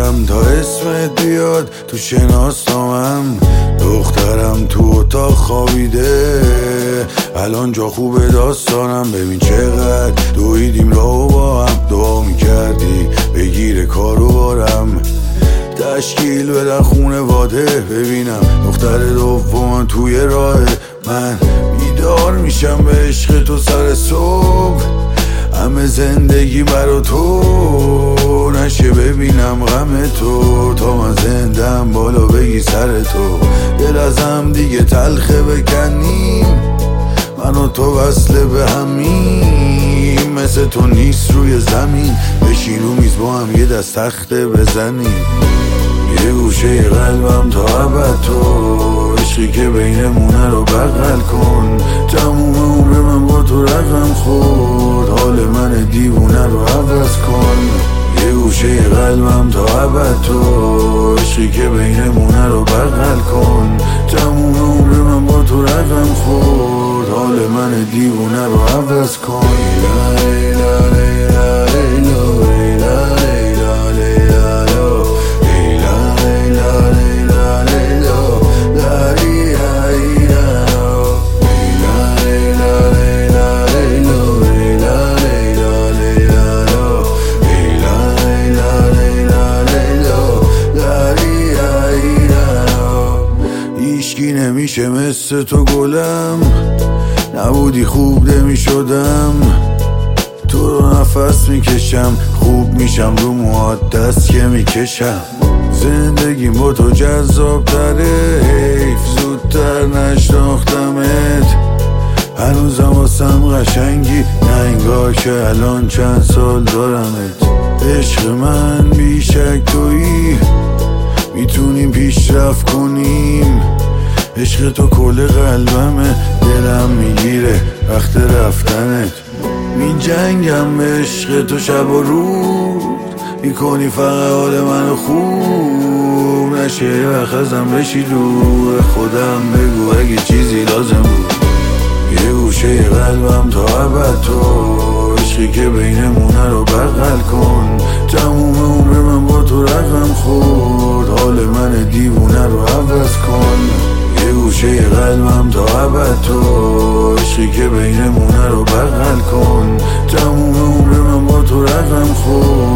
میگردم تا اسمت بیاد تو شناسنامم. دخترم تو اتاق خوابیده، الان جا خوبه داستانم. ببین چقدر دویدیم راهو با هم، دعا میکردی بگیره کارو بارم. تشکیل بدن خونواده ببینم دختر دوم توی راه من. بیدار میشم به عشق تو سر صبح، همه زندگی برا تو نشه ببینم غم تو. تا من زندم بالا بگی سر تو، دل ازم دیگه تلخه بکنیم، من و تو وصله به همیم. مثل تو نیست روی زمین، بشین رو میز با هم یه دست تخته بزنیم. یه گوشه قلبم تا ابد تو، عشقی که بینمونه رو بغل کن. تموم عمر من با تو رقم خورد، حال من دیوونه رو عوض کن. یه گوشه قلبم تا ابد تو، عشقی که بینمونه رو بغل کن. تموم عمر من با تو رقم خورد، حال من دیوونه رو عوض کن. هیچکی نمیشه مثل تو گلم، نبودی خوب نمیشدم. تو رو نفس میکشم، خوب میشم رو موهات دست که میکشم. زندگیم با تو جذاب تره، حیف زودتر نشناختمت. هنوزم واسم قشنگی، نه انگار که الان چند سال دارمت. عشق من بیشک تویی، میتونیم پیشرفت کنیم. عشق تو کل قلبمه، دلم میگیره وقت رفتنت. می جنگم به عشق تو شب و روز، میکنی فقط حال منو خوب. نشه یه وقت ازم بشی دور، خودم بگو اگه چیزی لازم بود. یه گوشه قلبم تا ابد تو، عشقی که بینمونه رو بغل کن. تموم عمر من با تو رقم خورد، حال من دیوونه رو عوض کن. یه گوشه قلبم تا ابد تو، عشقی که بینمونه رو بغل کن. تموم عمر من با تو رقم خورد.